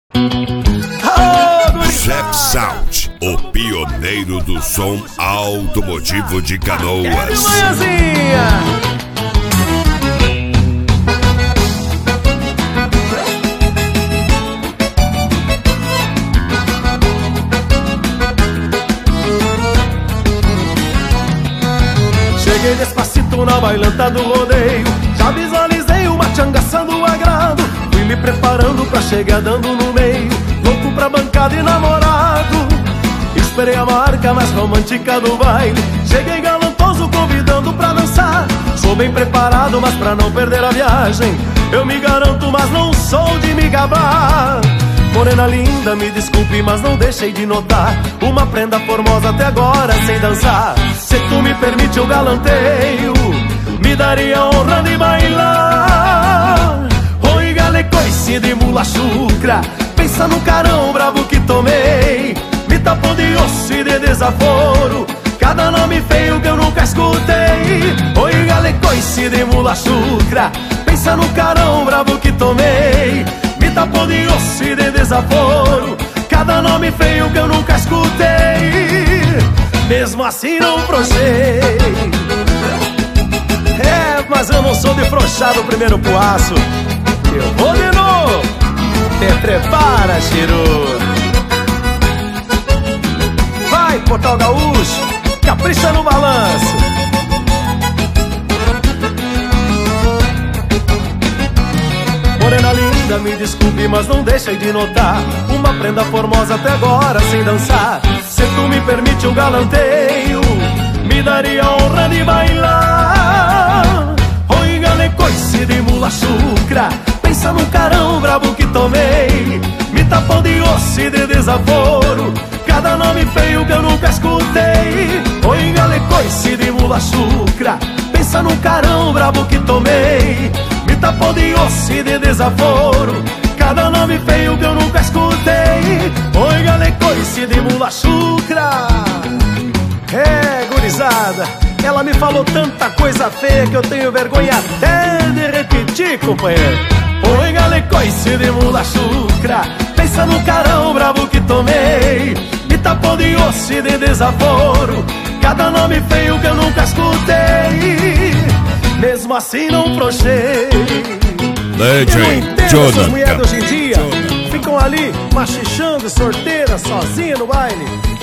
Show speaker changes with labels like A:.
A: Zep Sound, o pioneiro do som automotivo de Canoas.
B: Cheguei despacito na bailanta do rodeio, já visualizei uma tchangaçando o agrado. Fui me preparando pra chegar dando no meio, louco pra bancada e namorado. Esperei a marca mais romântica do baile, cheguei galantoso convidando pra dançar. Sou bem preparado, mas pra não perder a viagem, eu me garanto, mas não sou de me gabar. Morena linda, me desculpe, mas não deixei de notar uma prenda formosa até agora sem dançar. Se tu me permite o galanteio, me daria a honra de bailar. Oi, gale, coice de mula chucra, pensa no carão bravo que tomei. Me tapou de osso e de desaforo, cada nome feio que eu nunca escutei. Oi, gale, coice de mula chucra, pensa no carão bravo que tomei. Me tapou de osso e de desaforo, cada nome feio que eu nunca escutei. Mesmo assim não frouxei. Mas eu não sou de frouxar do primeiro puaço. Eu vou de novo. Te prepara, Chiru. Vai, Portal Gaúcho, capricha no balanço. Morena linda, me desculpe, mas não deixei de notar uma prenda formosa até agora sem dançar. Se tu me permite um galanteio, me daria a honra de bailar. Oi, gale, coice de mula chucra, pensa no carão brabo que tomei. Me tapou de osso e de desaforo, cada nome feio que eu nunca escutei. Oi, gale, coice de mula chucra, pensa no carão brabo que tomei. Me tapou de osso e de desaforo, cada nome feio que eu nunca escutei. Oi, gale, coice de mula chucra. Gurizada, ela me falou tanta coisa feia que eu tenho vergonha até de repetir, companheiro. Oi, gale, coice de mula chucra, pensa no carão bravo que tomei. Me tapou de osso e de desaforo, cada nome feio que eu nunca escutei. Mesmo assim não frouxei. Eu não entendo essas mulheres de hoje em dia, ficam ali machichando, sorteira, sozinha no baile.